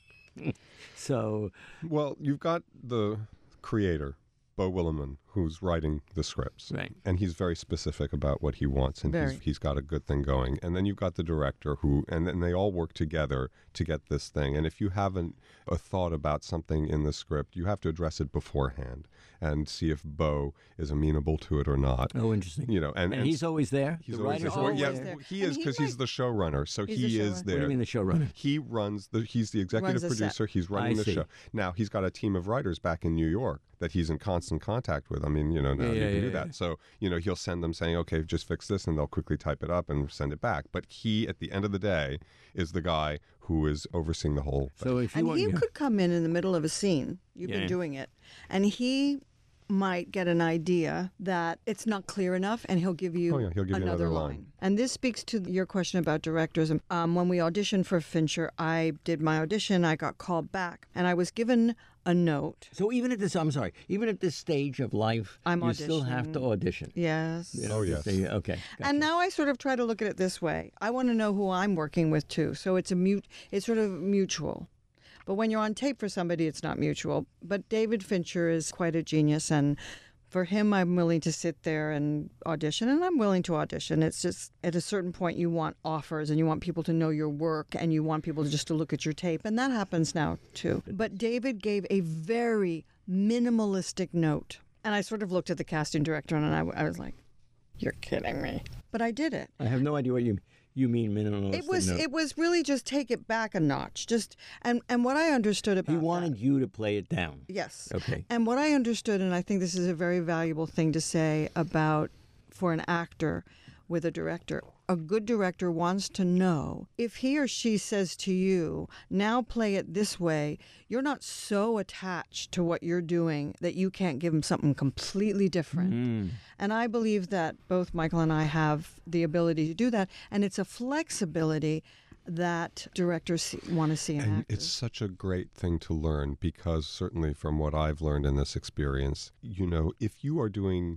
So, well, you've got the creator, Beau Willimon, who's writing the scripts. Right. And he's very specific about what he wants, and he's got a good thing going. And then you've got the director and then they all work together to get this thing. And if you haven't a thought about something in the script, you have to address it beforehand and see if Beau is amenable to it or not. oh, interesting. And he's always there. He's The always writer's there. Well, always yeah, there. he is, because he's the showrunner, so he is showrunner. there. What do you mean the showrunner? He runs he's the executive Runs the set. producer. He's running I the see. show. Now, he's got a team of writers back in New York that he's in constant contact with. I mean, now you can do that. Yeah. So, he'll send them saying, okay, just fix this, and they'll quickly type it up and send it back. But he, at the end of the day, is the guy who is overseeing the whole thing. So if you And want, he could come in the middle of a scene. You've Yeah. been doing it. And he might get an idea that it's not clear enough, and he'll give you, he'll give you another line. And this speaks to your question about directors. When we auditioned for Fincher, I did my audition. I got called back, and I was given a note. So even at this stage of life, I'm you still have to audition. Yes. You know, Oh, to yes. say, okay. Gotcha. And now I sort of try to look at it this way. I want to know who I'm working with too. So it's sort of mutual. But when you're on tape for somebody, it's not mutual. But David Fincher is quite a genius, and for him, I'm willing to sit there and audition, and I'm willing to audition. It's just at a certain point you want offers, and you want people to know your work, and you want people just to look at your tape, and that happens now too. But David gave a very minimalistic note, and I sort of looked at the casting director, and I was like, "You're kidding me!" But I did it. I have no idea what you mean minimalist. It was really just take it back a notch. And what I understood about He wanted you to play it down. Yes. Okay. And what I understood, and I think this is a very valuable thing to say about for an actor with a director. A good director wants to know if he or she says to you, now play it this way, you're not so attached to what you're doing that you can't give them something completely different. And I believe that both Michael and I have the ability to do that. And it's a flexibility that directors want to see in And actors. it's such a great thing to learn, because certainly from what I've learned in this experience, if you are doing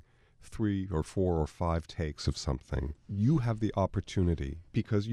3 or 4 or 5 takes of something, you have the opportunity, because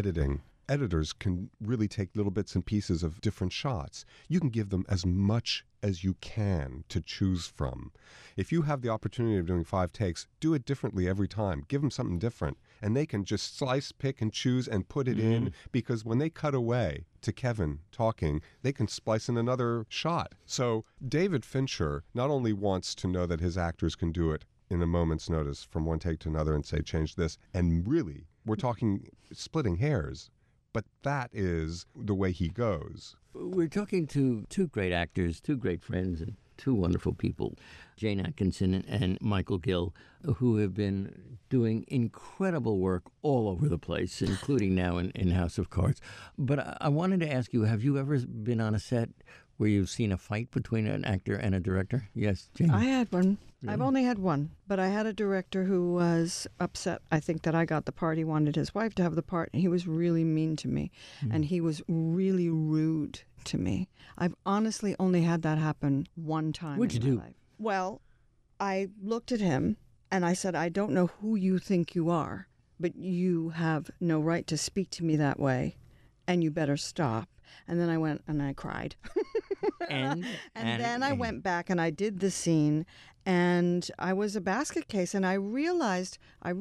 editors can really take little bits and pieces of different shots. You can give them as much as you can to choose from. If you have the opportunity of doing 5 takes, do it differently every time. Give them something different, and they can just slice, pick, and choose and put it in, because when they cut away to Kevin talking, they can splice in another shot. So David Fincher not only wants to know that his actors can do it in a moment's notice from one take to another and say, change this. And really, we're talking splitting hairs, but that is the way he goes. We're talking to 2 great actors, 2 great friends, and 2 wonderful people, Jane Atkinson and Michael Gill, who have been doing incredible work all over the place, including now in House of Cards. But I wanted to ask you, have you ever been on a set where you've seen a fight between an actor and a director? Yes, Jane? I had one. Really? I've only had one, but I had a director who was upset, I think, that I got the part. He wanted his wife to have the part, and he was really mean to me, and he was really rude to me. I've honestly only had that happen one time What'd in you my do? life. Well, I looked at him, and I said, I don't know who you think you are, but you have no right to speak to me that way, and you better stop. And then I went and I cried. And then I went back and I did the scene, and I was a basket case, and I realized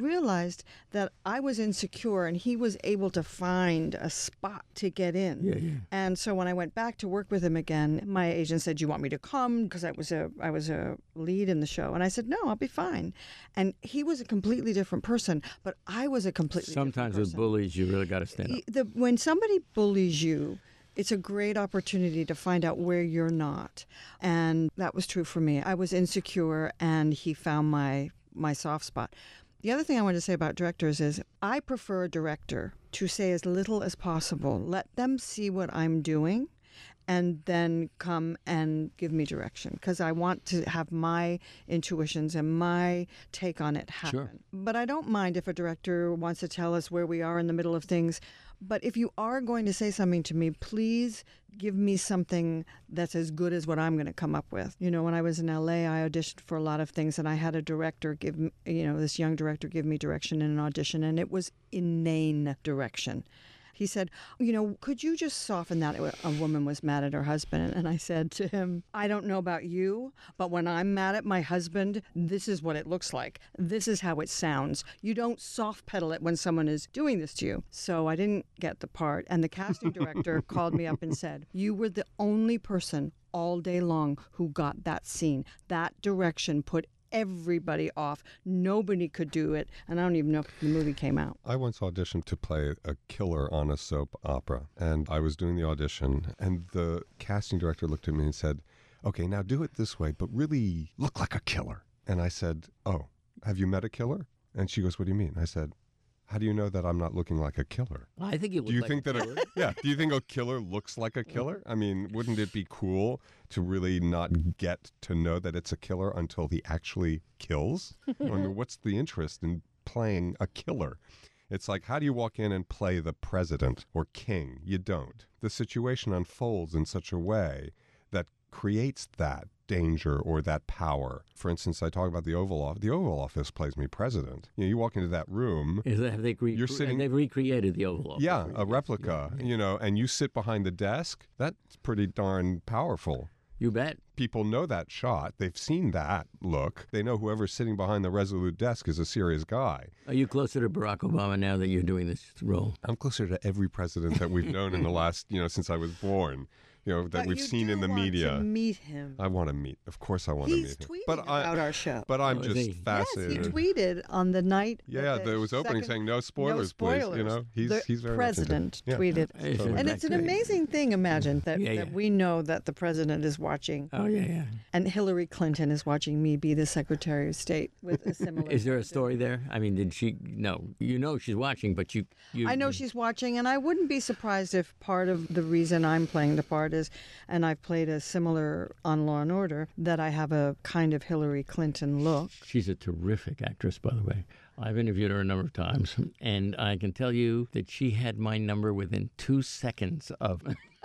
that I was insecure and he was able to find a spot to get in. Yeah. And so when I went back to work with him again, my agent said, "Do you want me to come?" Because I was a lead in the show. And I said, "No, I'll be fine." And he was a completely different person, but I was a completely sometimes different with person. bullies, you really got to stand up. When somebody bullies you, it's a great opportunity to find out where you're not. And that was true for me. I was insecure, and he found my soft spot. The other thing I want to say about directors is I prefer a director to say as little as possible. Let them see what I'm doing and then come and give me direction, because I want to have my intuitions and my take on it happen. Sure. But I don't mind if a director wants to tell us where we are in the middle of things. But if you are going to say something to me, please give me something that's as good as what I'm going to come up with. You know, when I was in LA, I auditioned for a lot of things, and I had a director this young director give me direction in an audition, and it was inane direction. He said, "Could you just soften that?" A woman was mad at her husband. And I said to him, "I don't know about you, but when I'm mad at my husband, this is what it looks like. This is how it sounds. You don't soft pedal it when someone is doing this to you." So I didn't get the part. And the casting director called me up and said, "You were the only person all day long who got that scene. That direction put everybody off. Nobody could do it." And I don't even know if the movie came out. I once auditioned to play a killer on a soap opera, and I was doing the audition, and the casting director looked at me and said, "Okay, now do it this way, but really look like a killer." And I said, "Oh, have you met a killer?" And she goes, "What do you mean?" I said, "How do you know that I'm not looking like a killer?" I think you look Do you like think a that killer. do you think a killer looks like a killer? I mean, wouldn't it be cool to really not get to know that it's a killer until he actually kills? I mean, what's the interest in playing a killer? It's like, how do you walk in and play the president or king? You don't. The situation unfolds in such a way that creates that danger or that power. For instance, I talk about the Oval Office. The Oval Office plays me president. You walk into that room. You're sitting. They've recreated the Oval Office. Yeah, a replica. Yeah. And you sit behind the desk. That's pretty darn powerful. You bet. People know that shot. They've seen that look. They know whoever's sitting behind the resolute desk is a serious guy. Are you closer to Barack Obama now that you're doing this role? I'm closer to every president that we've known in the last, since I was born. That But we've you seen do in the want media. to meet him. I want to meet. Of course, I want to meet He's him. tweeting about our show. But I'm Oh, is just he? Yes, fascinated. he tweeted on the night. Yeah, there was opening saying no spoilers, please. The He's very president much into it. tweeted. Isn't And that it's an great? amazing thing, imagine, that Yeah. that we know that the president is watching. Oh, yeah. And Hillary Clinton is watching me be the Secretary of State with a similar. Is there a story there? I mean, did she? No. You know she's watching, but you I know she's watching, and I wouldn't be surprised if part of the reason I'm playing the part is, and I've played a similar on Law and Order, that I have a kind of Hillary Clinton look. She's a terrific actress, by the way. I've interviewed her a number of times, and I can tell you that she had my number within 2 seconds of.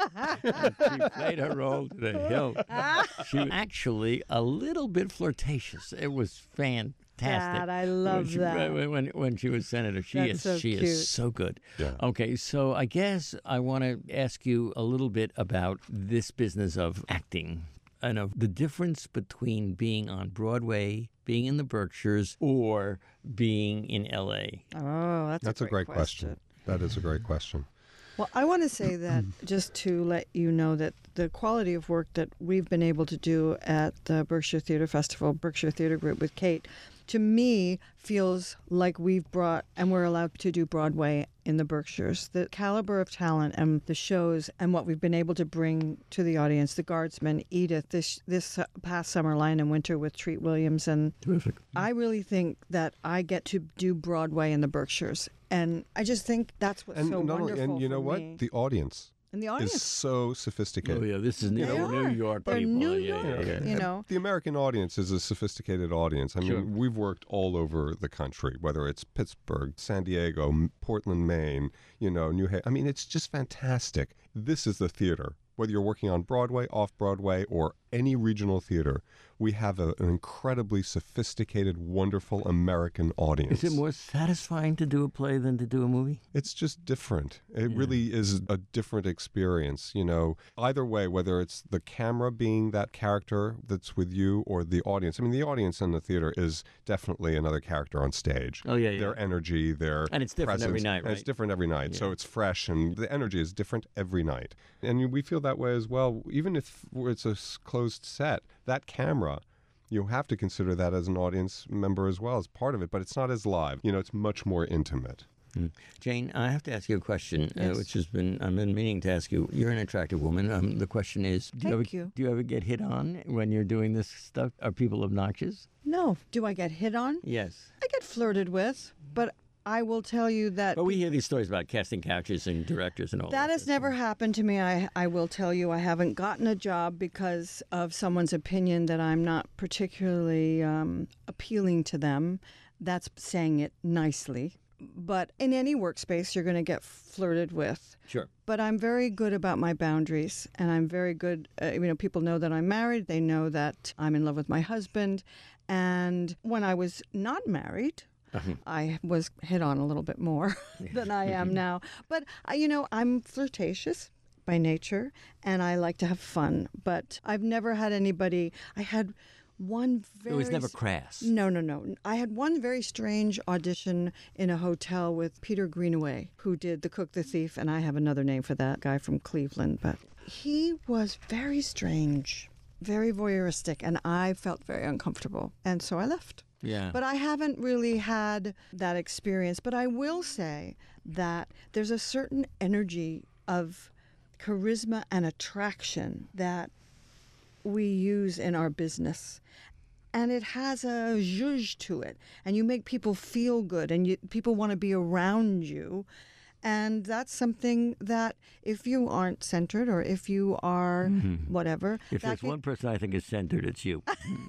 She played her role to the hilt. She was actually a little bit flirtatious. It was fantastic. Dad, I love that. When she was senator, she That's so is cute. so good. Yeah. Okay, so I guess I want to ask you a little bit about this business of acting and of the difference between being on Broadway, being in the Berkshires, or being in L.A. Oh, That's a great question. That is a great question. Well, I want to say that just to let you know that the quality of work that we've been able to do at the Berkshire Theater Festival, Berkshire Theater Group with Kate, to me feels like we've brought, and we're allowed to do Broadway in the Berkshires. The caliber of talent and the shows and what we've been able to bring to the audience, The Guardsman, Edith, this past summer, Lion in Winter with Treat Williams. And Terrific. I really think that I get to do Broadway in the Berkshires. And I just think that's what's so wonderful and you know for what? me. The audience And the is audience. so sophisticated. Oh, yeah, this is New They are. York They're people. New Yeah, York, yeah. you know. The American audience is a sophisticated audience. I mean, Sure. we've worked all over the country, whether it's Pittsburgh, San Diego, Portland, Maine, New Haven. I mean, it's just fantastic. This is the theater. Whether you're working on Broadway, off Broadway, or any regional theater, we have an incredibly sophisticated, wonderful American audience. Is it more satisfying to do a play than to do a movie? It's just different. It really is a different experience. Either way, whether it's the camera being that character that's with you or the audience. I mean, the audience in the theater is definitely another character on stage. Oh, yeah. Their energy, their And it's different presence, every night, and right? it's different every night. So it's fresh, and the energy is different every night. And we feel that way as well. Even if it's a closed set, that camera, you have to consider that as an audience member as well as part of it, but it's not as live. It's much more intimate. Jane, I have to ask you a question, Yes. which I've been meaning to ask you. You're an attractive woman. The question is, do you ever get hit on when you're doing this stuff? Are people obnoxious? No. Do I get hit on? Yes. I get flirted with, but I will tell you that But we hear these stories about casting couches and directors and all that. that has never happened to me. I will tell you, I haven't gotten a job because of someone's opinion that I'm not particularly appealing to them. That's saying it nicely. But in any workspace, you're going to get flirted with. Sure. But I'm very good about my boundaries, and I'm very good. People know that I'm married. They know that I'm in love with my husband. And when I was not married, I was hit on a little bit more than I am now. But, I'm flirtatious by nature, and I like to have fun. But I've never had anybody. I had one very... It was never crass. No. I had one very strange audition in a hotel with Peter Greenaway, who did The Cook, the Thief, and I have another name for that guy from Cleveland. But he was very strange, very voyeuristic, and I felt very uncomfortable. And so I left. Yeah. But I haven't really had that experience. But I will say that there's a certain energy of charisma and attraction that we use in our business. And it has a zhuzh to it. And you make people feel good, and people want to be around you. And that's something that if you aren't centered, or if you are whatever, If there's one person I think is centered, it's you.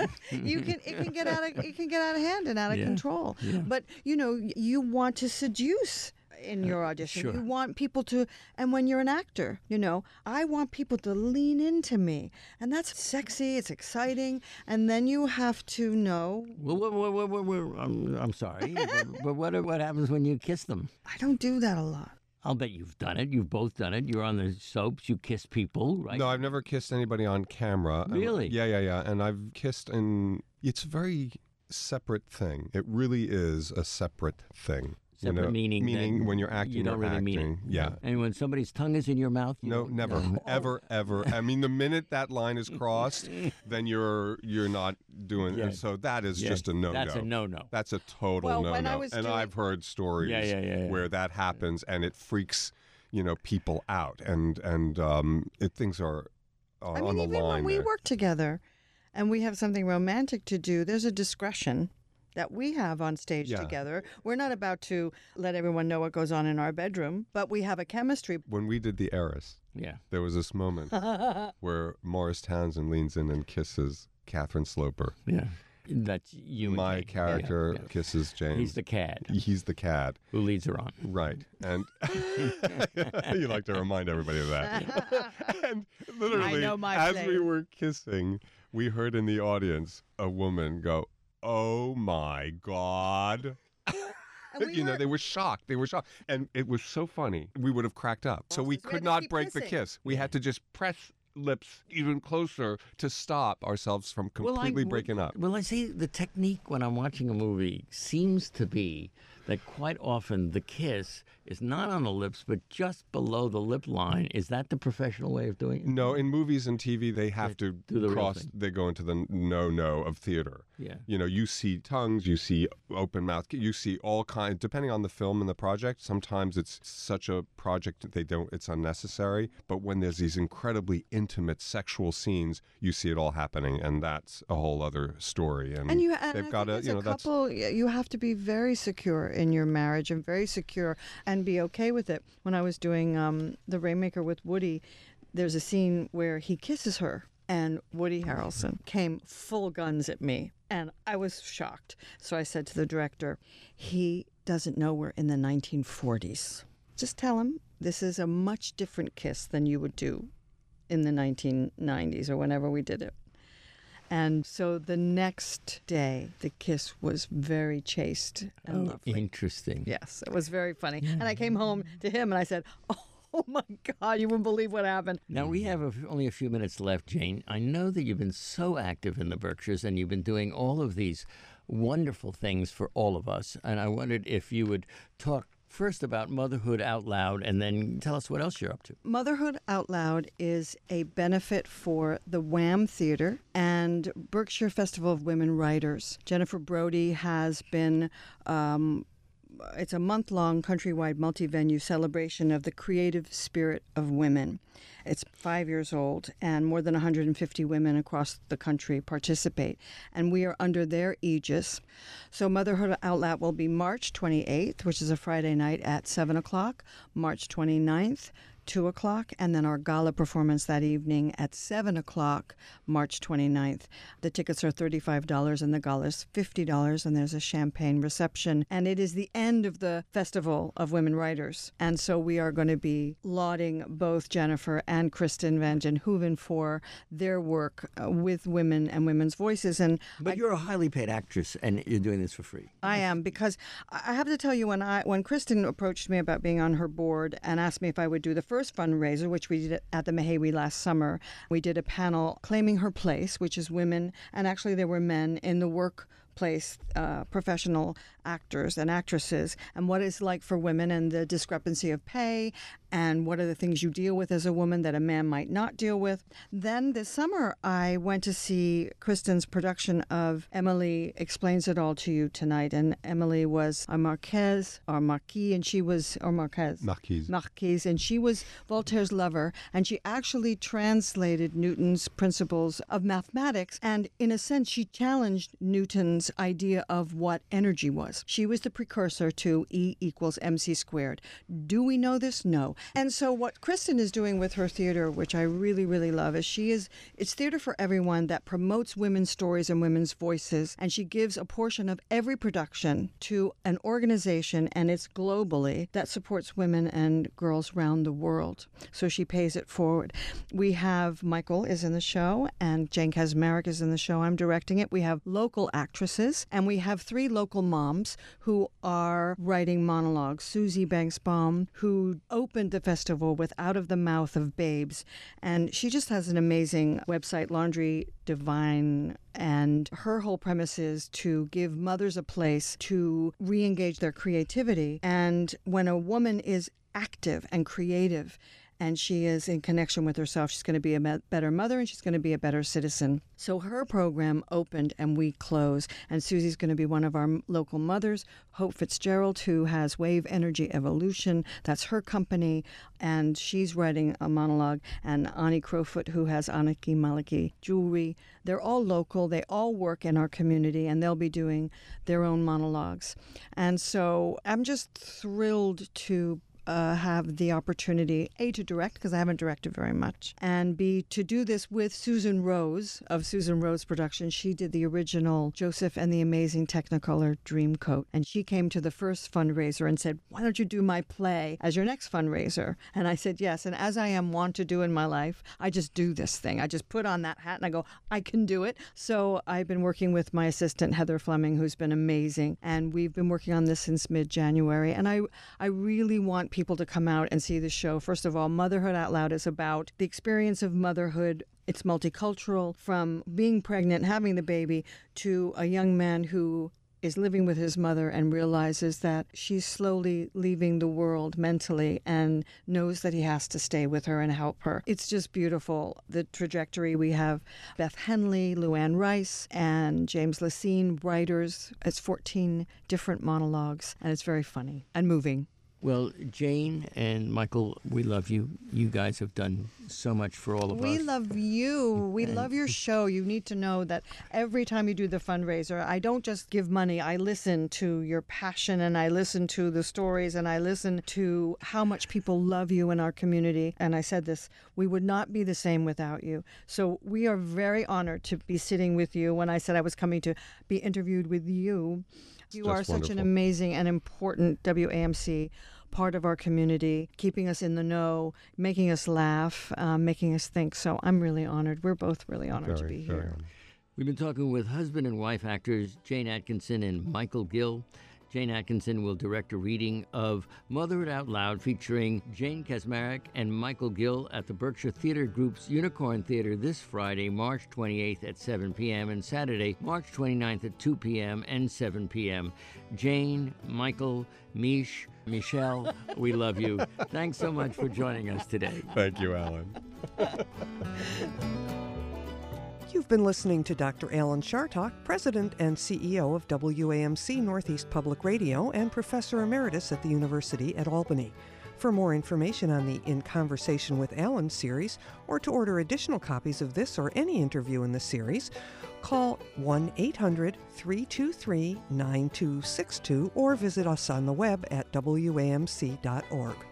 it can get out of hand and out of control. Yeah. But you want to seduce in your audition. Sure. You want people to, and when you're an actor, I want people to lean into me, and that's sexy. It's exciting, and then you have to know. Well, I'm sorry, but what happens when you kiss them? I don't do that a lot. I'll bet you've done it. You've both done it. You're on the soaps. You kiss people, right? No, I've never kissed anybody on camera. Really? Yeah. And I've kissed it's a very separate thing. It really is a separate thing. Separate meaning when you're acting, you don't you're really acting. mean it. Yeah. And when somebody's tongue is in your mouth, No, never, ever. I mean, the minute that line is crossed, then you're not doing. Yeah. And so that is just a no-no. That's a no-no. That's a total Well, no-no. when I was and doing- I've heard stories Yeah. where that happens, and it freaks people out, and things are I on mean, the even line when we there. work together, and we have something romantic to do, there's a discretion that we have on stage Yeah. together. We're not about to let everyone know what goes on in our bedroom, but we have a chemistry. When we did The Heiress, Yeah. there was this moment where Morris Townsend leans in and kisses Catherine Sloper. Yeah. That's you. and My Jane. character Yeah. kisses James. He's the cad He's the cad. who leads her on. Right. And you like to remind everybody of that. And literally, I know my as place. we were kissing, we heard in the audience a woman go, "Oh my God." And we were- they were shocked. They were shocked. And it was so funny. We would have cracked up. So we we had could to not keep break the kissing. kiss. We had to just press lips even closer to stop ourselves from completely breaking up. Well, I see the technique when I'm watching a movie seems to be that quite often the kiss is not on the lips, but just below the lip line. Is that the professional way of doing it? No, in movies and TV, they have to do the real cross. thing. They go into the no of theater. Yeah. You see tongues, you see open mouth, you see all kinds. Depending on the film and the project, sometimes it's such a project that it's unnecessary. But when there's these incredibly intimate sexual scenes, you see it all happening, and that's a whole other story. And, they've got to, as a couple, you have to be very secure in your marriage and very secure and be okay with it. When I was doing The Rainmaker with Woody, there's a scene where he kisses her, and Woody Harrelson came full guns at me, and I was shocked. So I said to the director, he doesn't know we're in the 1940s. Just tell him this is a much different kiss than you would do in the 1990s or whenever we did it. And so the next day, the kiss was very chaste and lovely. Interesting. Yes, it was very funny. And I came home to him and I said, oh my God, you wouldn't believe what happened. Now, we have only a few minutes left, Jane. I know that you've been so active in the Berkshires and you've been doing all of these wonderful things for all of us. And I wondered if you would talk first about Motherhood Out Loud and then tell us what else you're up to. Motherhood Out Loud is a benefit for the Wham Theater and Berkshire Festival of Women Writers. Jennifer Brody has been it's a month-long countrywide multi-venue celebration of the creative spirit of women. It's 5 years old, and more than 150 women across the country participate, and we are under their aegis. So Motherhood Out Loud will be March 28th, which is a Friday night at 7 o'clock, March 29th, 2 o'clock, and then our gala performance that evening at 7 o'clock, March 29th. The tickets are $35 and the gala is $50, and there's a champagne reception. And it is the end of the Festival of Women Writers. And so we are going to be lauding both Jennifer and Kristen Van Den Heuvel for their work with women and women's voices. But you're a highly paid actress, and you're doing this for free. I am, because I have to tell you, when Kristen approached me about being on her board and asked me if I would do the first fundraiser, which we did at the Mehewi last summer, we did a panel claiming her place, which is women, and actually there were men in the workplace, professional actors and actresses, and what it's like for women and the discrepancy of pay and what are the things you deal with as a woman that a man might not deal with. Then this summer, I went to see Kristen's production of Emily Explains It All to You Tonight, and Emily was a Marquise, and she was Marquise, and she was Voltaire's lover, and she actually translated Newton's principles of mathematics, and in a sense, she challenged Newton's idea of what energy was. She was the precursor to E equals mc squared. Do we know this? No. And so what Kristen is doing with her theater, which I really, really love, is it's theater for everyone that promotes women's stories and women's voices, and she gives a portion of every production to an organization, and it's globally, that supports women and girls around the world. So she pays it forward. We have Michael is in the show, and Jane Kaczmarek is in the show. I'm directing it. We have local actresses, and we have 3 local moms who are writing monologues. Susie Banksbaum, who opened the festival with Out of the Mouth of Babes, and she just has an amazing website, Laundry Divine, and her whole premise is to give mothers a place to re-engage their creativity. And when a woman is active and creative and she is in connection with herself, she's going to be a better mother and she's going to be a better citizen. So her program opened and we close, and Susie's going to be one of our local mothers. Hope Fitzgerald, who has Wave Energy Evolution, that's her company, and she's writing a monologue, and Ani Crowfoot, who has Aniki Maliki Jewelry. They're all local, they all work in our community, and they'll be doing their own monologues. And so I'm just thrilled to have the opportunity, A, to direct, because I haven't directed very much, and B, to do this with Susan Rose of Susan Rose Productions. She did the original Joseph and the Amazing Technicolor Dreamcoat, and she came to the first fundraiser and said, why don't you do my play as your next fundraiser? And I said yes, and as I am wont to do in my life, I just do this thing. I just put on that hat and I go, I can do it. So I've been working with my assistant, Heather Fleming, who's been amazing, and we've been working on this since mid-January, and I really want people to come out and see the show. First of all, Motherhood Out Loud is about the experience of motherhood. It's multicultural, from being pregnant, having the baby, to a young man who is living with his mother and realizes that she's slowly leaving the world mentally and knows that he has to stay with her and help her. It's just beautiful. The trajectory, we have Beth Henley, Luann Rice, and James Lacine, writers. It's 14 different monologues, and it's very funny and moving. Well, Jane and Michael, we love you. You guys have done so much for all of us. We love you. We love your show. You need to know that every time you do the fundraiser, I don't just give money. I listen to your passion, and I listen to the stories, and I listen to how much people love you in our community. And I said this, we would not be the same without you. So we are very honored to be sitting with you. When I said I was coming to be interviewed with you, you are such an amazing and important WAMC part of our community, keeping us in the know, making us laugh, making us think. So I'm really honored. We're both really honored to be here. We've been talking with husband and wife actors Jane Atkinson and Michael Gill. Jane Atkinson will direct a reading of Mother It Out Loud featuring Jane Kaczmarek and Michael Gill at the Berkshire Theater Group's Unicorn Theater this Friday, March 28th at 7 p.m. and Saturday, March 29th at 2 p.m. and 7 p.m. Jane, Michael, Michelle, we love you. Thanks so much for joining us today. Thank you, Alan. You've been listening to Dr. Alan Chartock, President and CEO of WAMC Northeast Public Radio and Professor Emeritus at the University at Albany. For more information on the In Conversation with Alan series, or to order additional copies of this or any interview in the series, call 1-800-323-9262 or visit us on the web at wamc.org.